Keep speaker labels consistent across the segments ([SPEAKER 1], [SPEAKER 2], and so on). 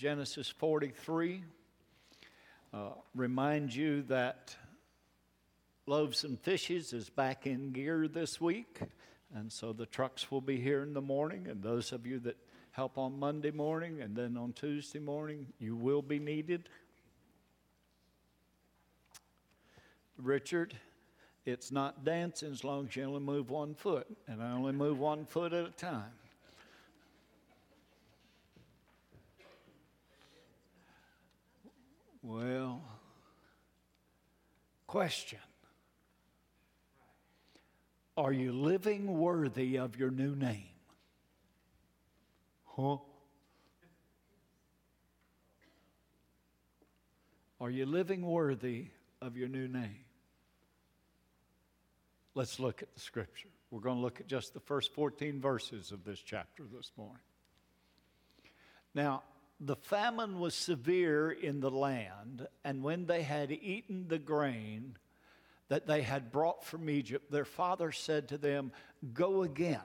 [SPEAKER 1] Genesis 43. Remind you that Loaves and Fishes is back in gear this week, and so the trucks will be here in the morning, and those of you that help on Monday morning and then on Tuesday morning, you will be needed. Richard, it's not dancing as long as you only move 1 foot, and I only move 1 foot at a time. Well, question. Are you living worthy of your new name? Huh? Are you living worthy of your new name? Let's look at the scripture. We're going to look at just the first 14 verses of this chapter this morning. Now, the famine was severe in the land, and when they had eaten the grain that they had brought from Egypt, their father said to them, "Go again,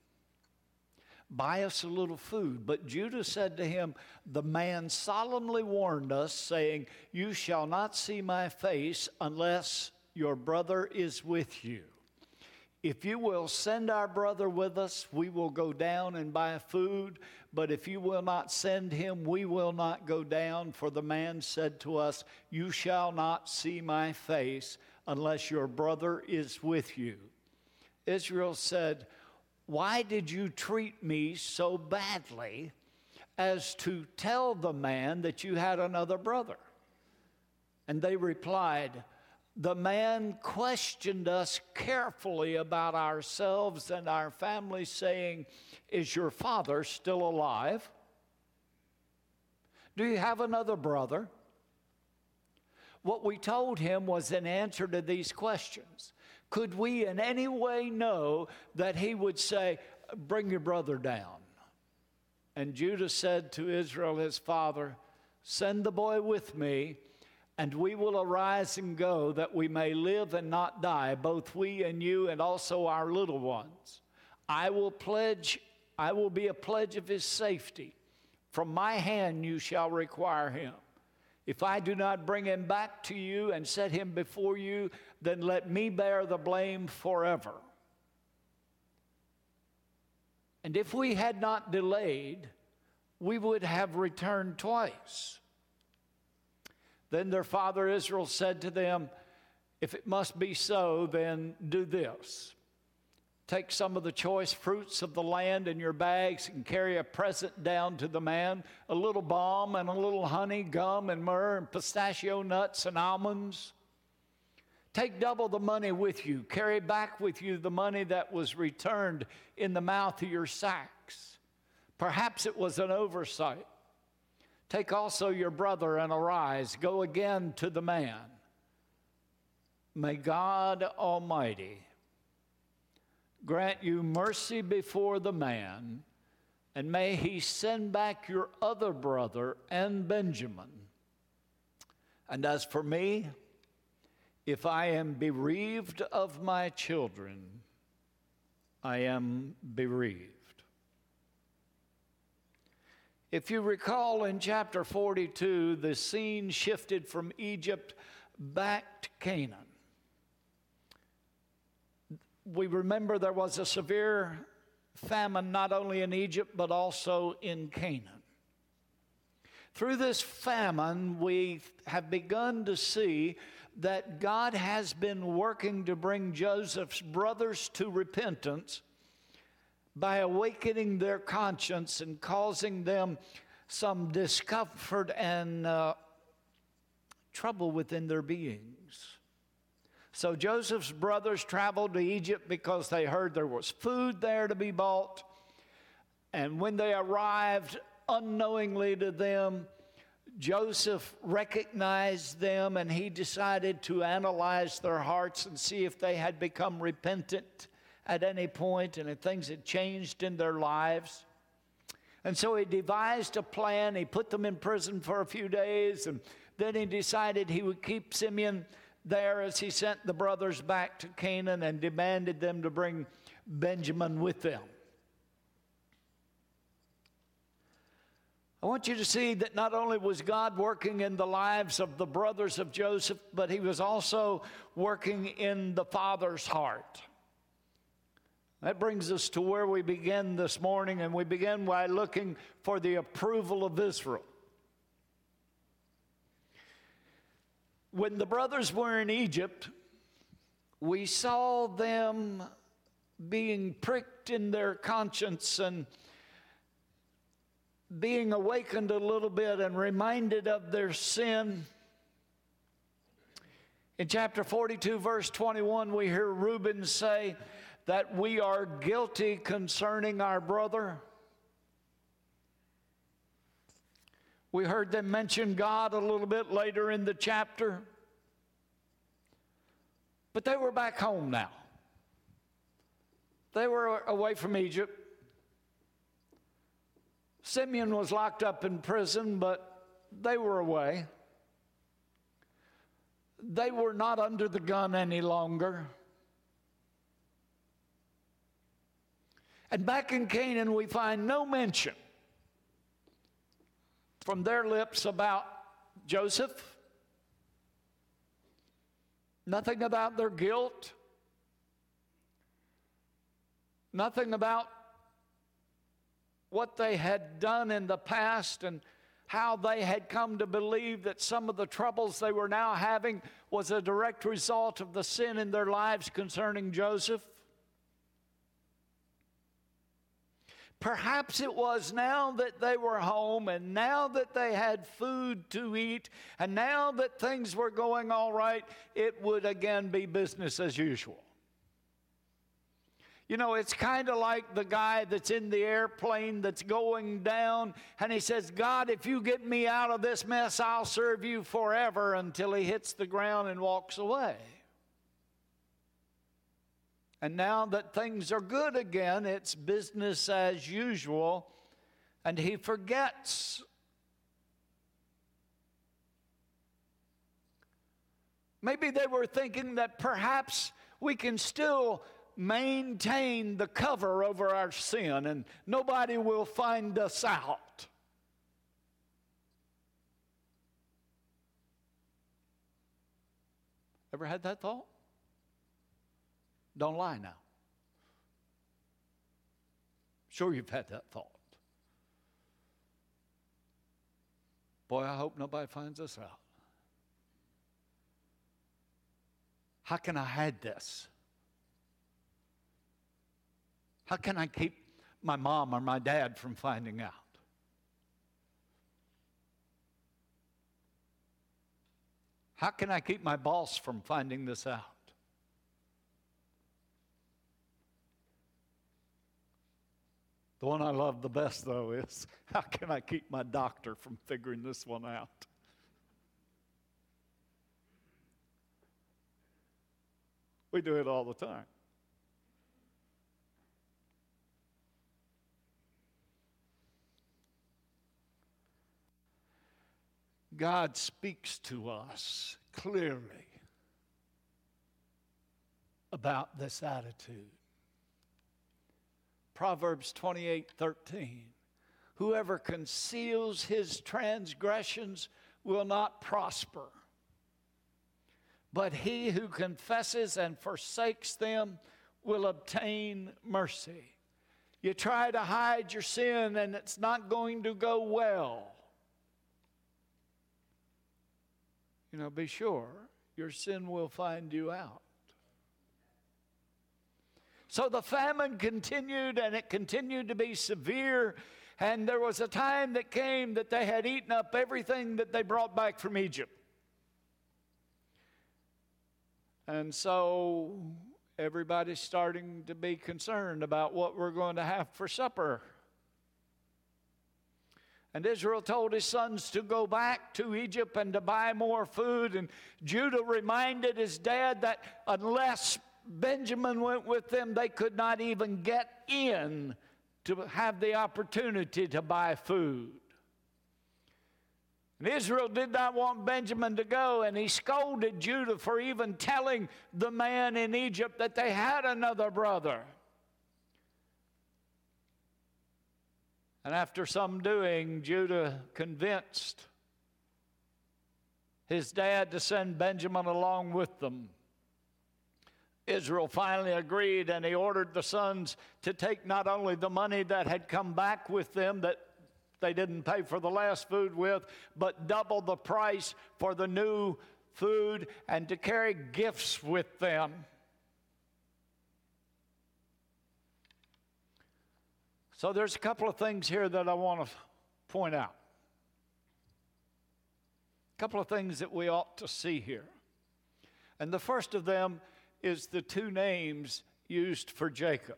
[SPEAKER 1] buy us a little food." But Judah said to him, "The man solemnly warned us, saying, 'You shall not see my face unless your brother is with you. If you will send our brother with us, we will go down and buy food. But if you will not send him, we will not go down. For the man said to us, you shall not see my face unless your brother is with you.' Israel said, 'Why did you treat me so badly as to tell the man that you had another brother?' And they replied, 'The man questioned us carefully about ourselves and our family, saying, "Is your father still alive? Do you have another brother?" What we told him was in answer to these questions. Could we in any way know that he would say, "Bring your brother down"? And Judah said to Israel his father, "Send the boy with me, and we will arise and go, that we may live and not die, both we and you, and also our little ones. I will be a pledge of his safety. From my hand you shall require him. If I do not bring him back to you and set him before you, then let me bear the blame forever." And if we had not delayed, we would have returned twice. Then their father Israel said to them, "If it must be so, then do this. Take some of the choice fruits of the land in your bags and carry a present down to the man, a little balm and a little honey, gum and myrrh and pistachio nuts and almonds. Take double the money with you. Carry back with you the money that was returned in the mouth of your sacks. Perhaps it was an oversight. Take also your brother and arise. Go again to the man. May God Almighty grant you mercy before the man, and may he send back your other brother and Benjamin. And as for me, if I am bereaved of my children, I am bereaved." If you recall in chapter 42, the scene shifted from Egypt back to Canaan. We remember there was a severe famine not only in Egypt but also in Canaan. Through this famine, we have begun to see that God has been working to bring Joseph's brothers to repentance by awakening their conscience and causing them some discomfort and trouble within their beings. So Joseph's brothers traveled to Egypt because they heard there was food there to be bought. And when they arrived, unknowingly to them, Joseph recognized them, and he decided to analyze their hearts and see if they had become repentant at any point and if things had changed in their lives. And so he devised a plan. He put them in prison for a few days, and then he decided he would keep Simeon there as he sent the brothers back to Canaan and demanded them to bring Benjamin with them. I want you to see that not only was God working in the lives of the brothers of Joseph, but he was also working in the father's heart. That brings us to where we begin this morning, and we begin by looking for the approval of Israel. When the brothers were in Egypt, we saw them being pricked in their conscience and being awakened a little bit and reminded of their sin. In chapter 42, verse 21, we hear Reuben say that we are guilty concerning our brother. We heard them mention God a little bit later in the chapter. But they were back home now. They were away from Egypt. Simeon was locked up in prison, but they were away. They were not under the gun any longer. And back in Canaan, we find no mention from their lips about Joseph. Nothing about their guilt. Nothing about what they had done in the past and how they had come to believe that some of the troubles they were now having was a direct result of the sin in their lives concerning Joseph. Perhaps it was now that they were home and now that they had food to eat and now that things were going all right, it would again be business as usual. You know, it's kind of like the guy that's in the airplane that's going down, and he says, God, if you get me out of this mess, I'll serve you forever, until he hits the ground and walks away. And now that things are good again, it's business as usual, and he forgets. Maybe they were thinking that perhaps we can still maintain the cover over our sin and nobody will find us out. Ever had that thought? Don't lie now. Sure, you've had that thought. Boy, I hope nobody finds us out. How can I hide this? How can I keep my mom or my dad from finding out? How can I keep my boss from finding this out? The one I love the best, though, is how can I keep my doctor from figuring this one out? We do it all the time. God speaks to us clearly about this attitude. Proverbs 28:13. Whoever conceals his transgressions will not prosper, but he who confesses and forsakes them will obtain mercy. You try to hide your sin and it's not going to go well. You know, be sure your sin will find you out. So the famine continued, and it continued to be severe. And there was a time that came that they had eaten up everything that they brought back from Egypt. And so everybody's starting to be concerned about what we're going to have for supper. And Israel told his sons to go back to Egypt and to buy more food. And Judah reminded his dad that unless Benjamin went with them, they could not even get in to have the opportunity to buy food. And Israel did not want Benjamin to go, and he scolded Judah for even telling the man in Egypt that they had another brother. And after some doing, Judah convinced his dad to send Benjamin along with them. Israel finally agreed, and he ordered the sons to take not only the money that had come back with them that they didn't pay for the last food with, but double the price for the new food, and to carry gifts with them. So there's a couple of things here that I want to point out. A couple of things that we ought to see here. And the first of them is the two names used for Jacob.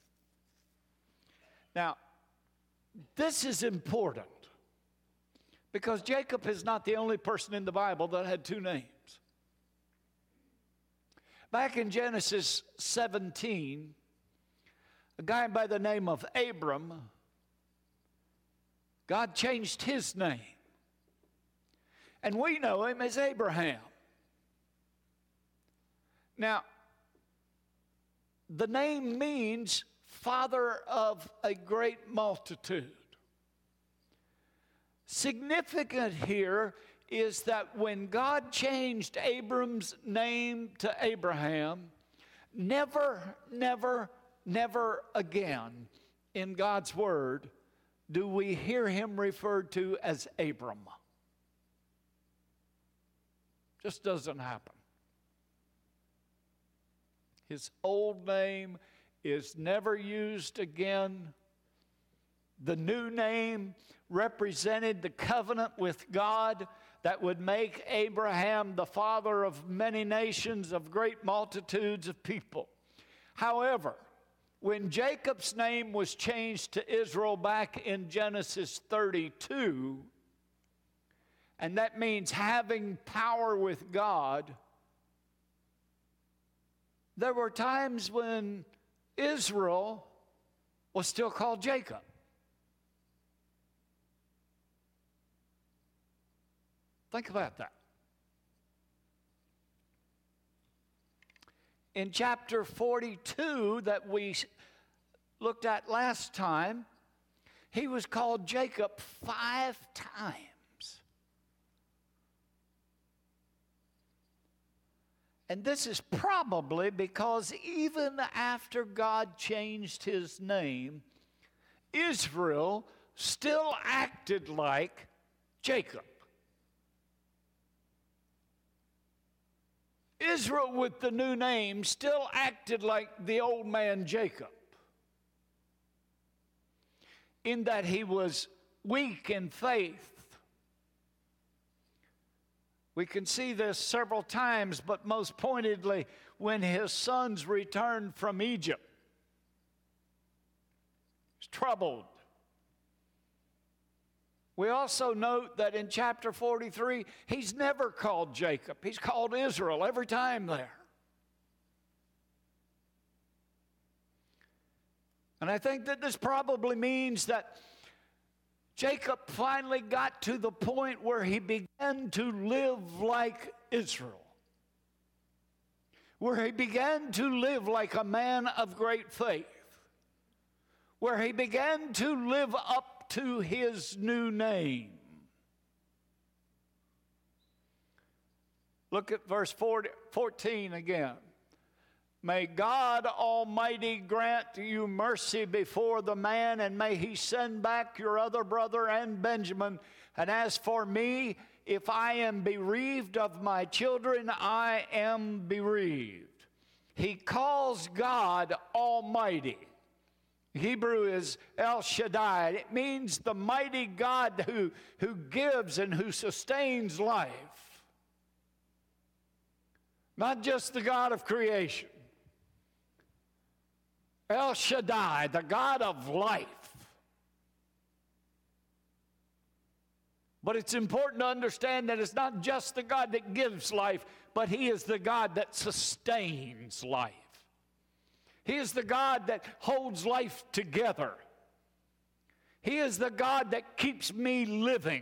[SPEAKER 1] Now, this is important because Jacob is not the only person in the Bible that had two names. Back in Genesis 17, a guy by the name of Abram, God changed his name. And we know him as Abraham. Now, the name means father of a great multitude. Significant here is that when God changed Abram's name to Abraham, never again in God's word do we hear him referred to as Abram. Just doesn't happen. His old name is never used again. The new name represented the covenant with God that would make Abraham the father of many nations, of great multitudes of people. However, when Jacob's name was changed to Israel back in Genesis 32, and that means having power with God, there were times when Israel was still called Jacob. Think about that. In chapter 42 that we looked at last time, he was called Jacob 5 times. And this is probably because even after God changed his name, Israel still acted like Jacob. Israel with the new name still acted like the old man Jacob, in that he was weak in faith. We can see this several times, but most pointedly when his sons returned from Egypt. He's troubled. We also note that in chapter 43, he's never called Jacob. He's called Israel every time there. And I think that this probably means that Jacob finally got to the point where he began to live like Israel, where he began to live like a man of great faith, where he began to live up to his new name. Look at verse 14 again. May God Almighty grant you mercy before the man, and may he send back your other brother and Benjamin. And as for me, if I am bereaved of my children, I am bereaved. He calls God Almighty. Hebrew is El Shaddai. It means the mighty God who gives and who sustains life. Not just the God of creation. El Shaddai, the God of life. But it's important to understand that it's not just the God that gives life, but he is the God that sustains life. He is the God that holds life together. He is the God that keeps me living.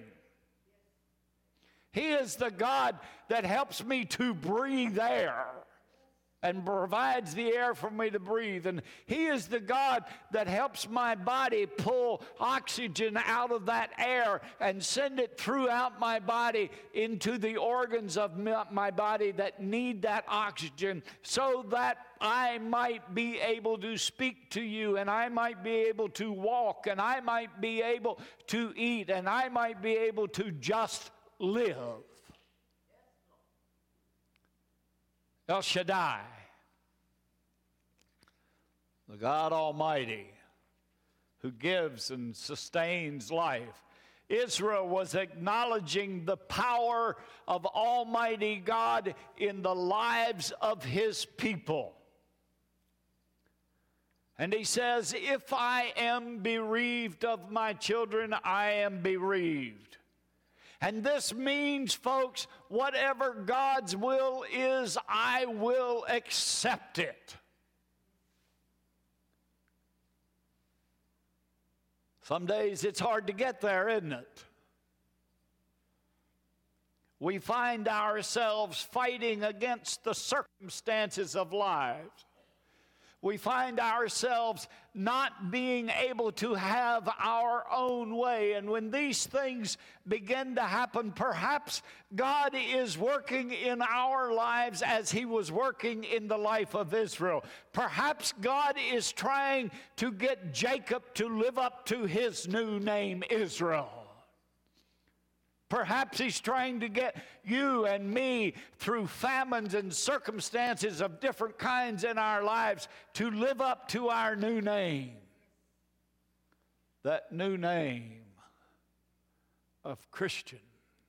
[SPEAKER 1] He is the God that helps me to breathe air and provides the air for me to breathe. And He is the God that helps my body pull oxygen out of that air and send it throughout my body into the organs of my body that need that oxygen, so that I might be able to speak to you, and I might be able to walk, and I might be able to eat, and I might be able to just live. El Shaddai, the God Almighty, who gives and sustains life. Israel was acknowledging the power of Almighty God in the lives of His people. And He says, if I am bereaved of my children, I am bereaved. And this means, folks, whatever God's will is, I will accept it. Some days it's hard to get there, isn't it? We find ourselves fighting against the circumstances of life. We find ourselves not being able to have our own way. And when these things begin to happen, perhaps God is working in our lives as He was working in the life of Israel. Perhaps God is trying to get Jacob to live up to his new name, Israel. Perhaps He's trying to get you and me through famines and circumstances of different kinds in our lives to live up to our new name. That new name of Christian.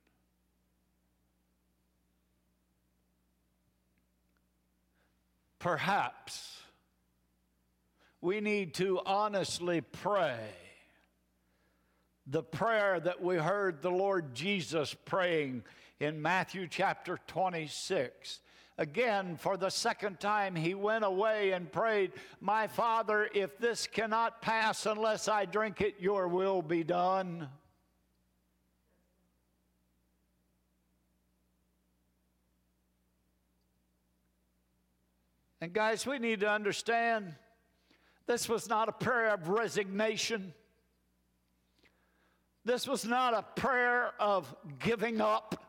[SPEAKER 1] Perhaps we need to honestly pray the prayer that we heard the Lord Jesus praying in Matthew chapter 26. Again, for the second time, He went away and prayed, my Father, if this cannot pass unless I drink it, your will be done. And guys, we need to understand this was not a prayer of resignation. This was not a prayer of giving up.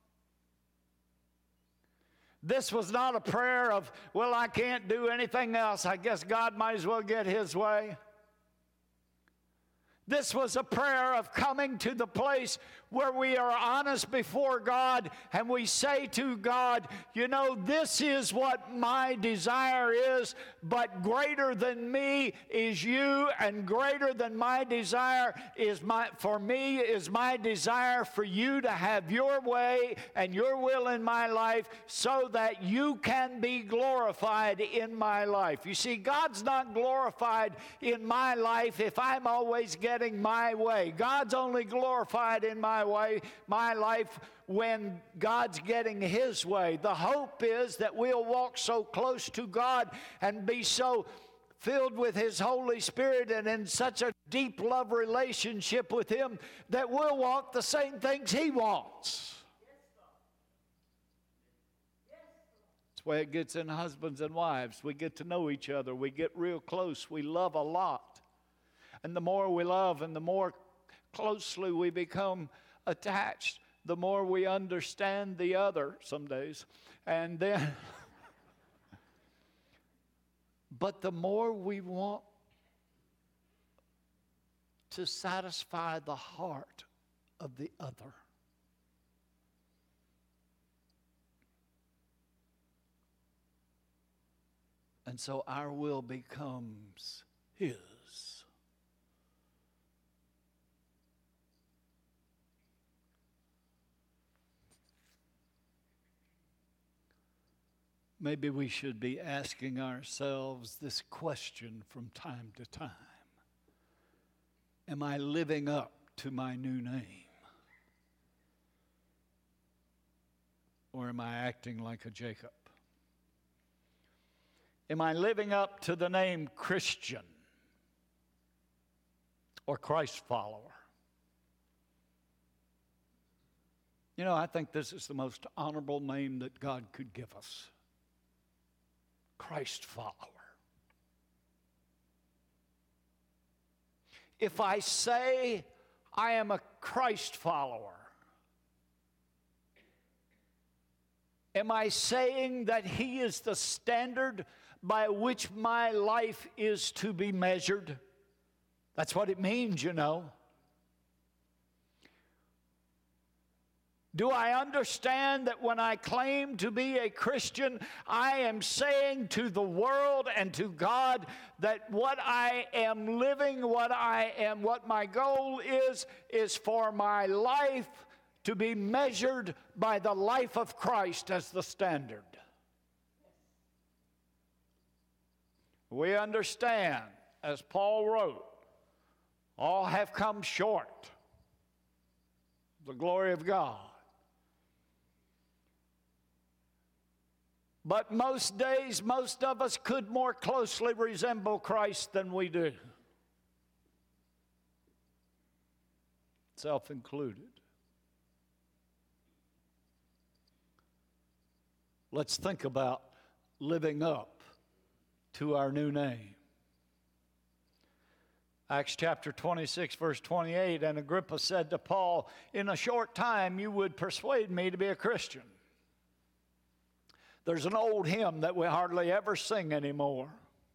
[SPEAKER 1] This was not a prayer of, well, I can't do anything else. I guess God might as well get His way. This was a prayer of coming to the place where we are honest before God and we say to God, you know, this is what my desire is, but greater than me is you, and greater than my desire is my desire for you to have your way and your will in my life so that you can be glorified in my life. You see, God's not glorified in my life if I'm always getting my way. God's only glorified in my life when God's getting His way. The hope is that we'll walk so close to God and be so filled with His Holy Spirit and in such a deep love relationship with Him that we'll walk the same things He wants. That's the way it gets in husbands and wives. We get to know each other. We get real close. We love a lot. And the more we love and the more closely we become attached, the more we understand the other some days. And then, but the more we want to satisfy the heart of the other. And so our will becomes His. Maybe we should be asking ourselves this question from time to time. Am I living up to my new name? Or am I acting like a Jacob? Am I living up to the name Christian or Christ follower? You know, I think this is the most honorable name that God could give us. Christ follower. If I say I am a Christ follower, am I saying that He is the standard by which my life is to be measured? That's what it means, you know. Do I understand that when I claim to be a Christian, I am saying to the world and to God that what I am living, what my goal is for my life to be measured by the life of Christ as the standard? We understand, as Paul wrote, all have come short of the glory of God. But most days, most of us could more closely resemble Christ than we do. Self included. Let's think about living up to our new name. Acts chapter 26, verse 28, and Agrippa said to Paul, "In a short time you would persuade me to be a Christian." There's an old hymn that we hardly ever sing anymore.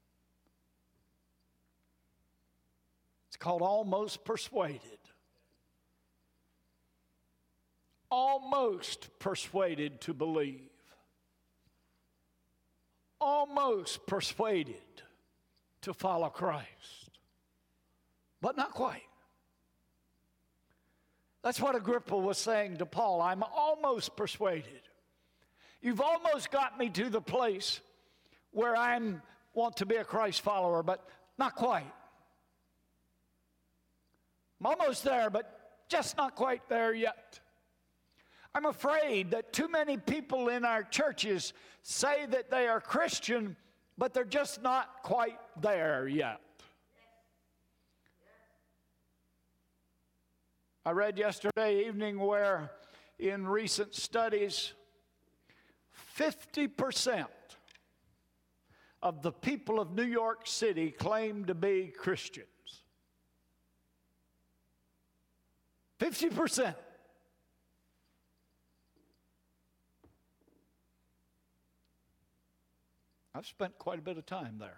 [SPEAKER 1] It's called Almost Persuaded. Almost persuaded to believe. Almost persuaded to follow Christ. But not quite. That's what Agrippa was saying to Paul. I'm almost persuaded. You've almost got me to the place where I want to be a Christ follower, but not quite. I'm almost there, but just not quite there yet. I'm afraid that too many people in our churches say that they are Christian, but they're just not quite there yet. I read yesterday evening where in recent studies, 50% of the people of New York City claim to be Christians. 50%. I've spent quite a bit of time there.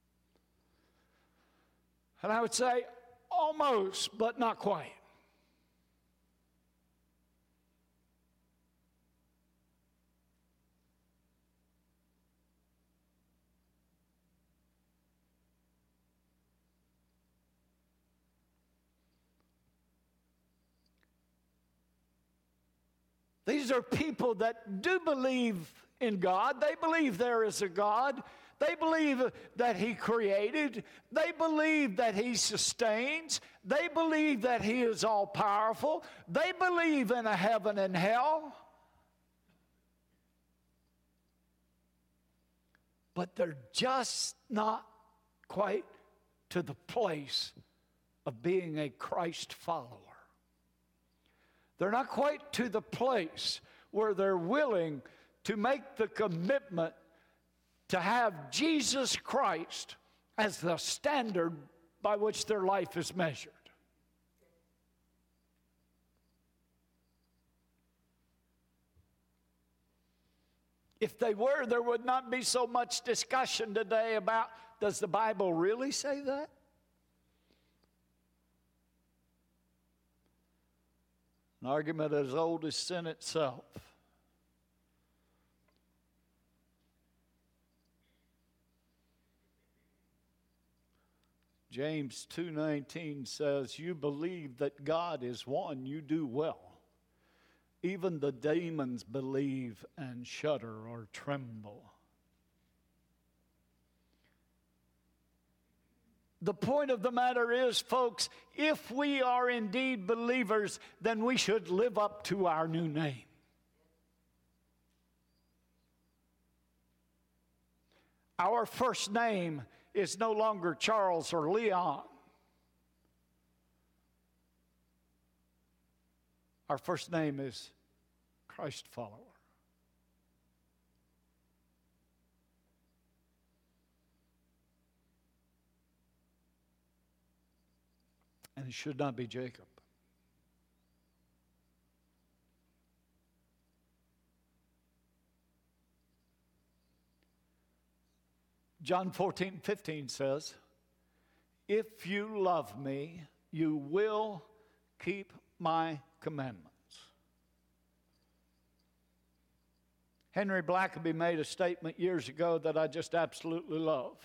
[SPEAKER 1] And I would say almost, but not quite. These are people that do believe in God. They believe there is a God. They believe that He created. They believe that He sustains. They believe that He is all-powerful. They believe in a heaven and hell. But they're just not quite to the place of being a Christ follower. They're not quite to the place where they're willing to make the commitment to have Jesus Christ as the standard by which their life is measured. If they were, there would not be so much discussion today about, does the Bible really say that? An argument as old as sin itself. James 2:19 says, "You believe that God is one, you do well. Even the demons believe and shudder or tremble." The point of the matter is, folks, if we are indeed believers, then we should live up to our new name. Our first name is no longer Charles or Leon. Our first name is Christ follower. And it should not be Jacob. John 14:15 says, if you love me, you will keep my commandments. Henry Blackaby made a statement years ago that I just absolutely love.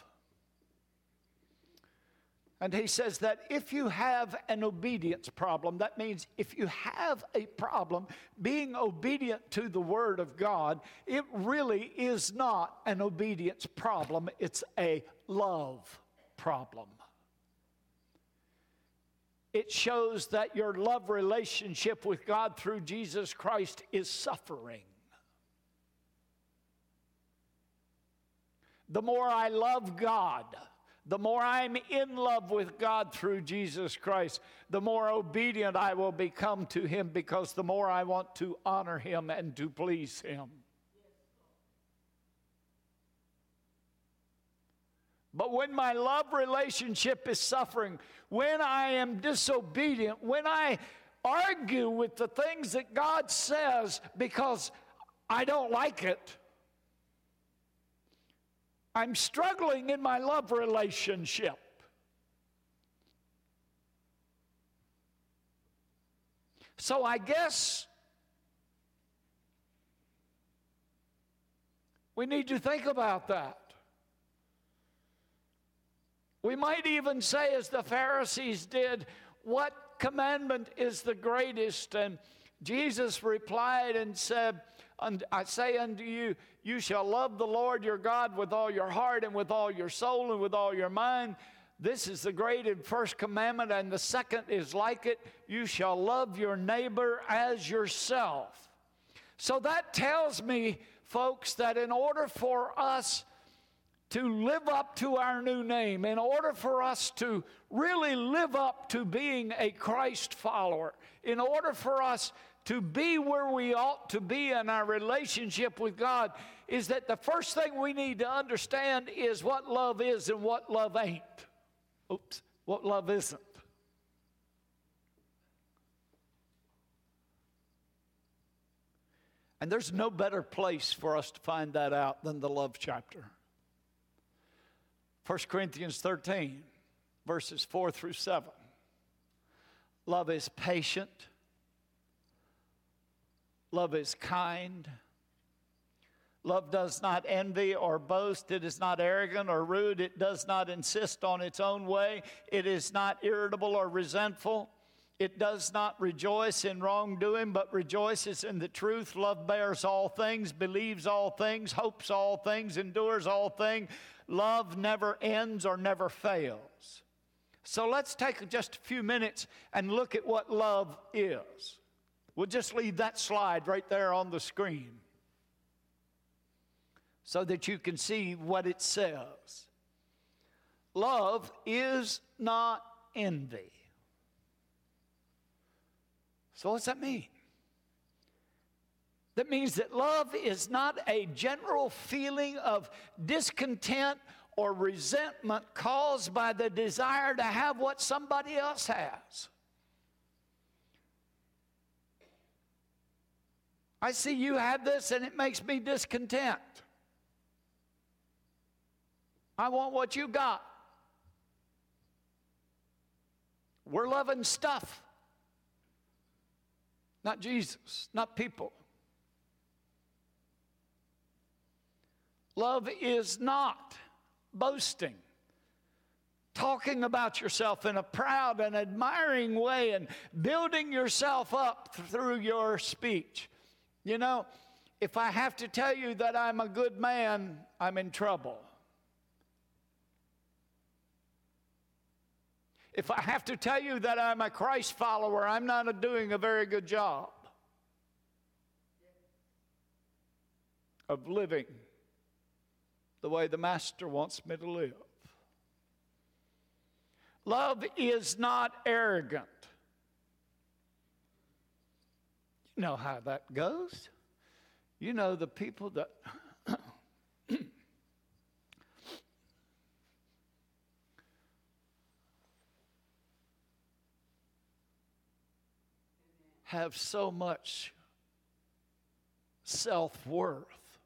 [SPEAKER 1] And he says that if you have an obedience problem, that means if you have a problem being obedient to the Word of God, it really is not an obedience problem, it's a love problem. It shows that your love relationship with God through Jesus Christ is suffering. The more I love God, the more I'm in love with God through Jesus Christ, the more obedient I will become to Him, because the more I want to honor Him and to please Him. But when my love relationship is suffering, when I am disobedient, when I argue with the things that God says because I don't like it, I'm struggling in my love relationship. So I guess we need to think about that. We might even say, as the Pharisees did, what commandment is the greatest? And Jesus replied and said, I say unto you, you shall love the Lord your God with all your heart and with all your soul and with all your mind. This is the great and first commandment, and the second is like it. You shall love your neighbor as yourself. So that tells me, folks, that in order for us to live up to our new name, in order for us to really live up to being a Christ follower, in order for us to be where we ought to be in our relationship with God, is that the first thing we need to understand is what love is and what love ain't. What love isn't. And there's no better place for us to find that out than the love chapter. 1 Corinthians 13, verses 4 through 7. Love is patient. Love is kind. Love does not envy or boast. It is not arrogant or rude. It does not insist on its own way. It is not irritable or resentful. It does not rejoice in wrongdoing, but rejoices in the truth. Love bears all things, believes all things, hopes all things, endures all things. Love never ends or never fails. So let's take just a few minutes and look at what love is. We'll just leave that slide right there on the screen so that you can see what it says. Love is not envy. So what's that mean? That means that love is not a general feeling of discontent or resentment caused by the desire to have what somebody else has. I see you have this and it makes me discontent. I want what you got. We're loving stuff, not Jesus, not people. Love is not boasting, talking about yourself in a proud and admiring way and building yourself up through your speech. You know, if I have to tell you that I'm a good man, I'm in trouble. If I have to tell you that I'm a Christ follower, I'm not doing a very good job of living the way the Master wants me to live. Love is not arrogant. You know how that goes. You know the people that have so much self-worth.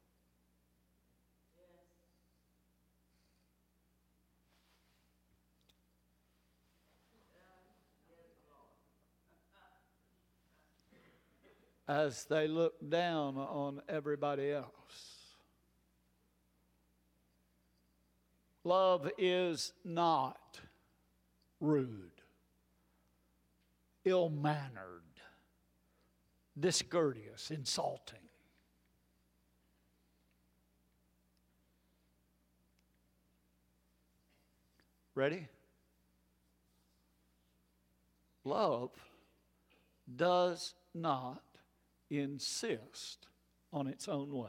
[SPEAKER 1] As they look down on everybody else. Love is not rude, ill-mannered, discourteous, insulting. Ready? Love does not insist on its own way.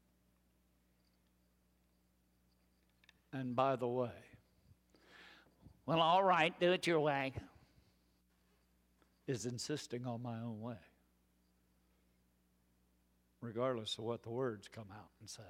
[SPEAKER 1] And by the way, well, all right, do it your way, is insisting on my own way, regardless of what the words come out and say.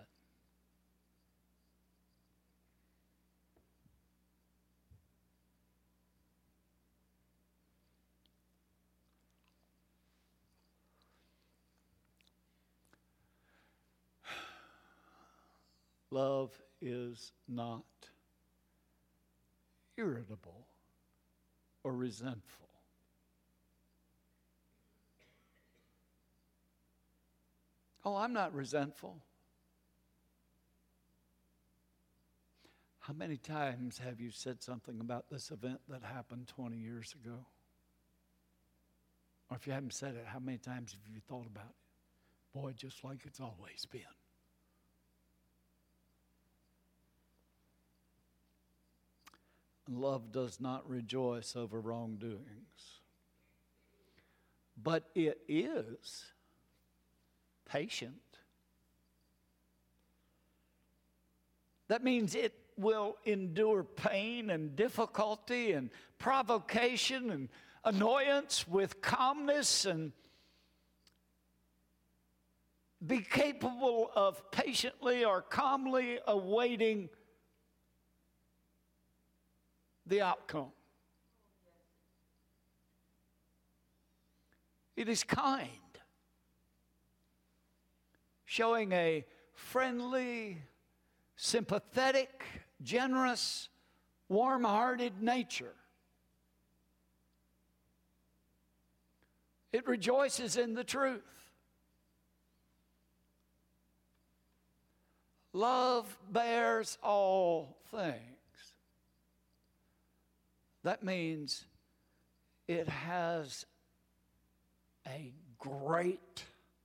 [SPEAKER 1] Love is not irritable or resentful. Oh, I'm not resentful. How many times have you said something about this event that happened 20 years ago? Or if you haven't said it, how many times have you thought about it? Boy, just like it's always been. Love does not rejoice over wrongdoings, but it is patient. That means it will endure pain and difficulty and provocation and annoyance with calmness and be capable of patiently or calmly awaiting the outcome. It is kind, showing a friendly, sympathetic, generous, warm-hearted nature. It rejoices in the truth. Love bears all things. That means it has a great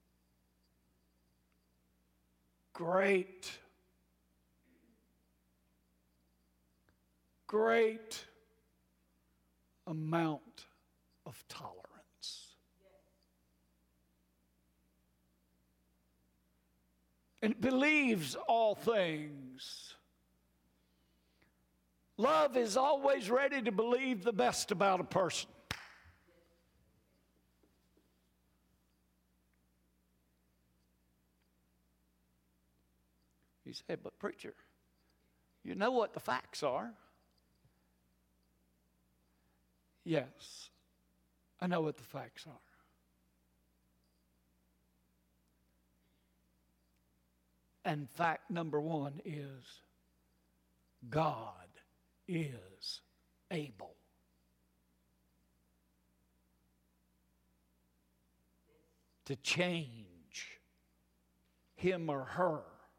[SPEAKER 1] amount of tolerance. And it believes all things. Love is always ready to believe the best about a person. You say, but preacher, you know what the facts are. Yes, I know what the facts are. And fact number one is God is able. To change him or her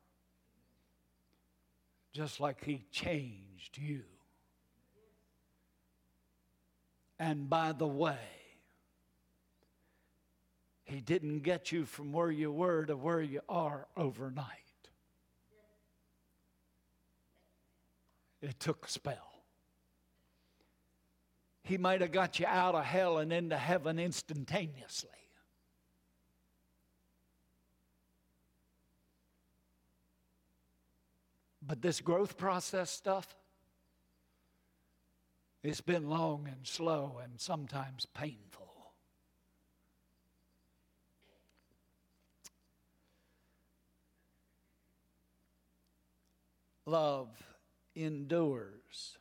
[SPEAKER 1] just like he changed you. And by the way, he didn't get you from where you were to where you are overnight. It took a spell. He might have got you out of hell and into heaven instantaneously. But this growth process stuff, it's been long and slow and sometimes painful. Love endures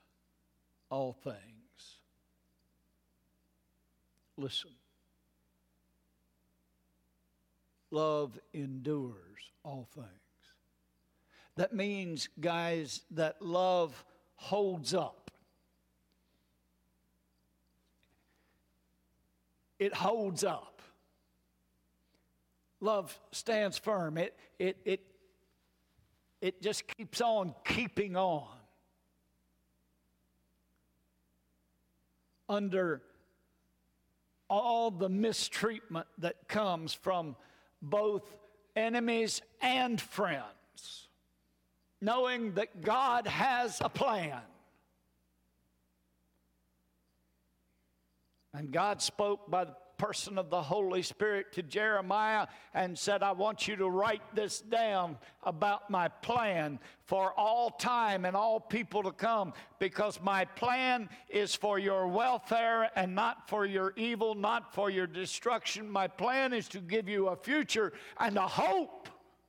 [SPEAKER 1] all things. Listen. love endures all things. That means, guys, that love holds up. It holds up. Love stands firm. It just keeps on keeping on. Under all the mistreatment that comes from both enemies and friends, knowing that God has a plan. And God spoke by the person of the Holy Spirit to Jeremiah and said, I want you to write this down about my plan for all time and all people to come, because my plan is for your welfare and not for your evil, not for your destruction. My plan is to give you a future and a hope.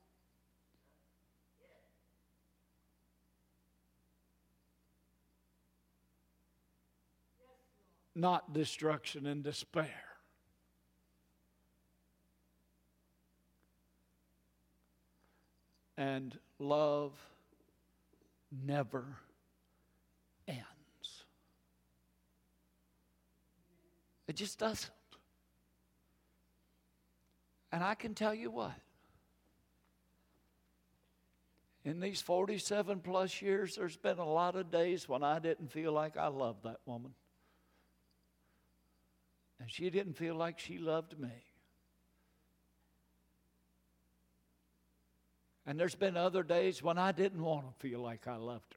[SPEAKER 1] Not destruction and despair. And love never ends. It just doesn't. And I can tell you what, in these 47 plus years, there's been a lot of days when I didn't feel like I loved that woman. And she didn't feel like she loved me. And there's been other days when I didn't want to feel like I loved her.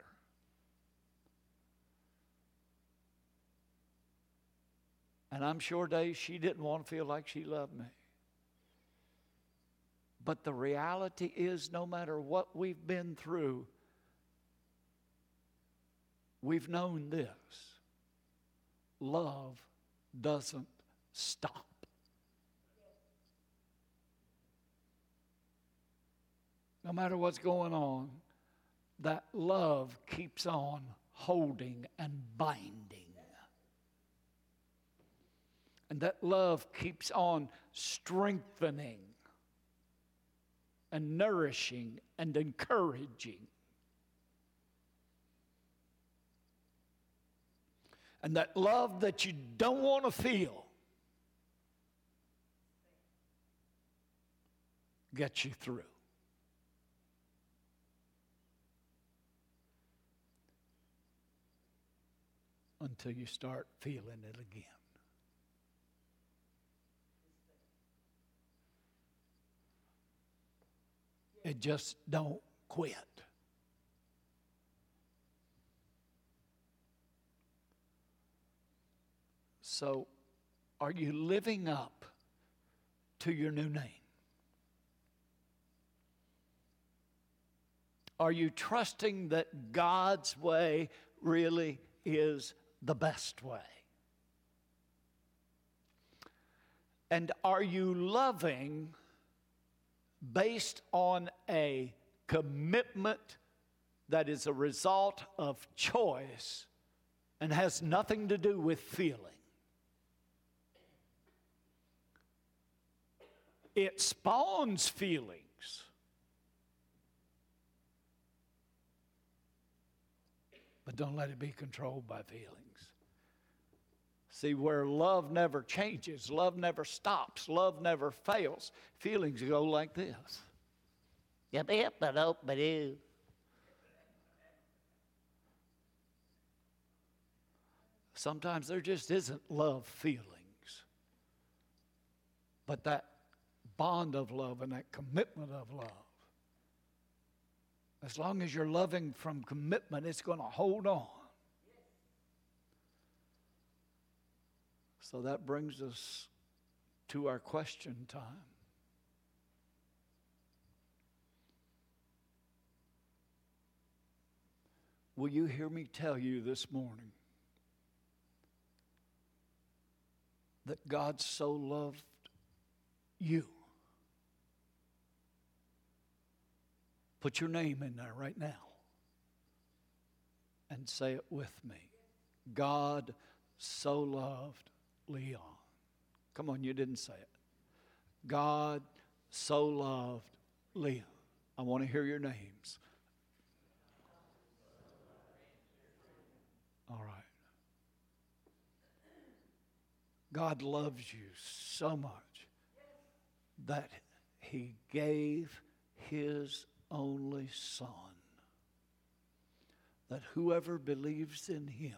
[SPEAKER 1] And I'm sure days she didn't want to feel like she loved me. But the reality is, no matter what we've been through, we've known this: love doesn't stop. No matter what's going on, that love keeps on holding and binding. And that love keeps on strengthening and nourishing and encouraging. And that love that you don't want to feel gets you through. Until you start feeling it again. It just don't quit. So, are you living up to your new name? Are you trusting that God's way really is the best way? And are you loving based on a commitment that is a result of choice and has nothing to do with feeling? It spawns feelings. But don't let it be controlled by feelings. See, where love never changes, love never stops, love never fails, feelings go like this. Yep, but hope, but do. Sometimes there just isn't love feelings. But that bond of love and that commitment of love, as long as you're loving from commitment, it's going to hold on. So that brings us to our question time. Will you hear me tell you this morning that God so loved you? Put your name in there right now and say it with me. God so loved Leon. Come on, you didn't say it. God so loved Leah. I want to hear your names. All right. God loves you so much that He gave His only Son, that whoever believes in Him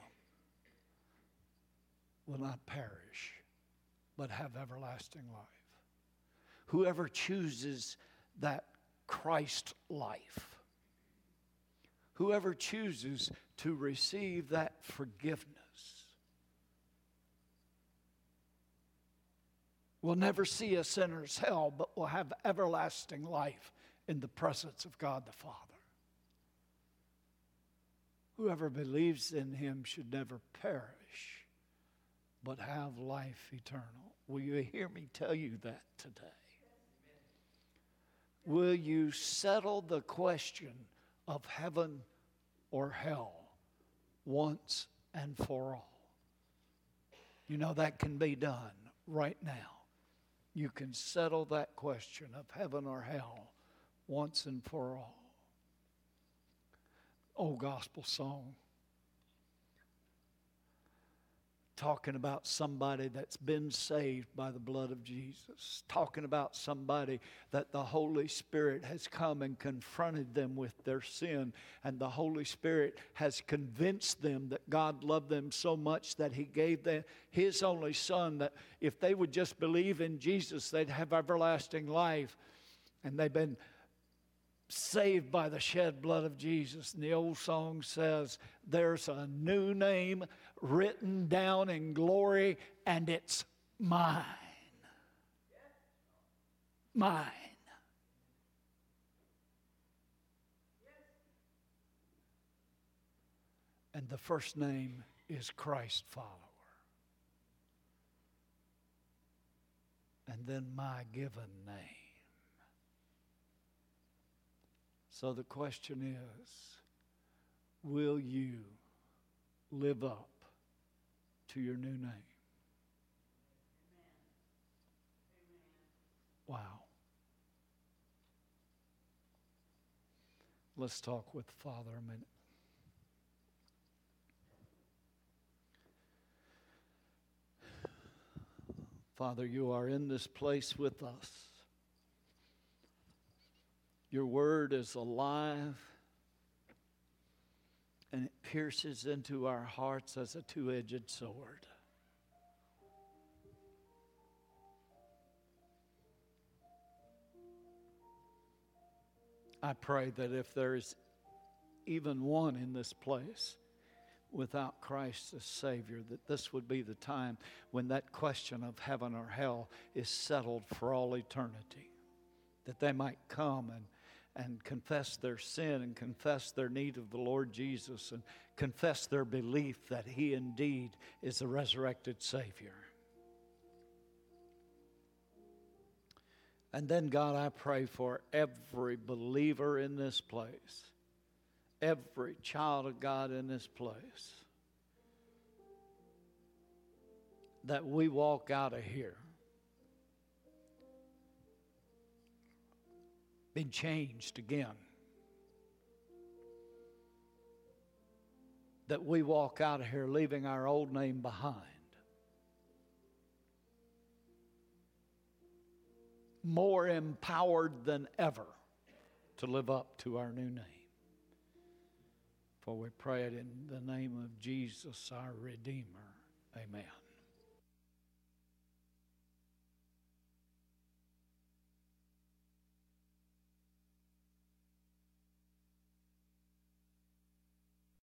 [SPEAKER 1] will not perish, but have everlasting life. Whoever chooses that Christ life, whoever chooses to receive that forgiveness, will never see a sinner's hell, but will have everlasting life in the presence of God the Father. Whoever believes in Him should never perish, but have life eternal. Will you hear me tell you that today? Will you settle the question of heaven or hell once and for all? You know that can be done right now. You can settle that question of heaven or hell once and for all. Old gospel song talking about somebody that's been saved by the blood of Jesus, talking about somebody that the Holy Spirit has come and confronted them with their sin, and the Holy Spirit has convinced them that God loved them so much that He gave them His only Son, that if they would just believe in Jesus, they'd have everlasting life. And they've been saved by the shed blood of Jesus. And the old song says, there's a new name written down in glory, and it's mine. Mine. And the first name is Christ follower. And then my given name. So the question is, will you live up to your new name? Wow. Let's talk with the Father a minute. Father, you are in this place with us. Your word is alive, and it pierces into our hearts as a two-edged sword. I pray that if there is even one in this place without Christ as Savior, that this would be the time when that question of heaven or hell is settled for all eternity, that they might come and confess their sin and confess their need of the Lord Jesus and confess their belief that He indeed is the resurrected Savior. And then, God, I pray for every believer in this place, every child of God in this place, that we walk out of here been changed again. That we walk out of here leaving our old name behind. More empowered than ever to live up to our new name. For we pray it in the name of Jesus, our Redeemer. Amen.